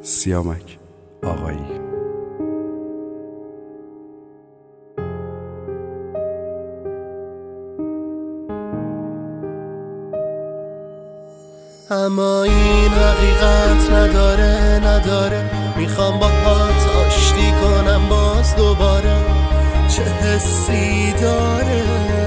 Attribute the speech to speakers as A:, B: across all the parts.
A: سیامک آقایی.
B: اما این حقیقت نداره میخوام باهات آشتی کنم باز دوباره. چه حسی داره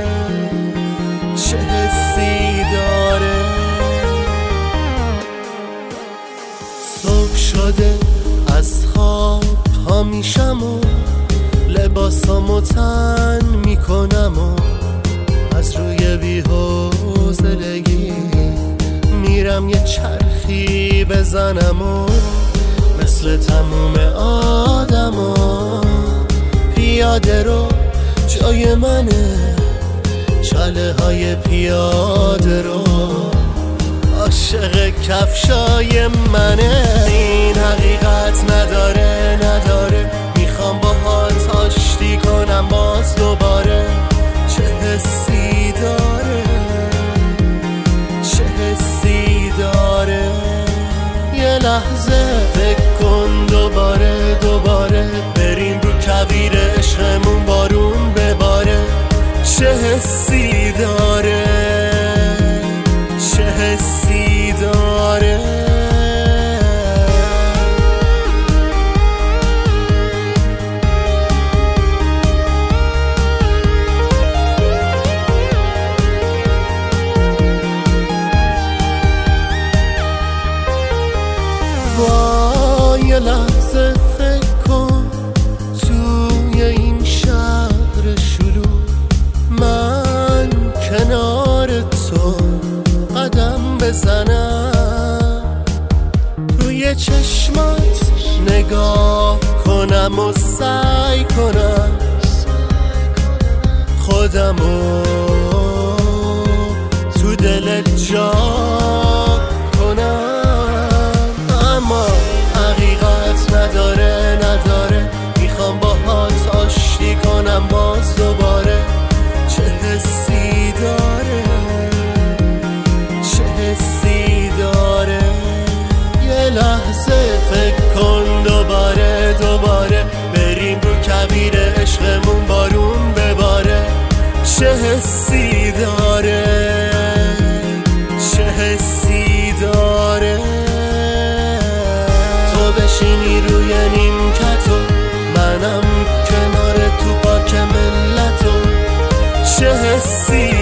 B: صبح شده از خواب پا میشم و لباسامو تن میکنم و از روی بی‌حوصلگی میرم یه چرخی بزنم و مثل تموم آدما پیاده رو جای منه، چاله های پیاده رو عاشق کفشای منه. این حقیقت نداره میخوام باهات آشتی کنم باز دوباره. چه حسی داره یه لحظه فکر کن دوباره بریم رو کویر عشقمون بارون بباره. چه حسی داره یه لحظه فکر کن توی این شهر شلوغ من کنار تو قدم بزنم، روی چشمات نگاه کنم و سعی کنم خودمو تو دلت جا کنم. اما حقیقت نداره میخوام باهات آشتی کنم باز دوباره. چه حسی داره یه لحظه فکر کن دوباره بریم رو کویر عشقمون بارون بباره. چه حسی داره تو بشینی روی نیمکتو منم کنار تو پارک ملتو. چه حسی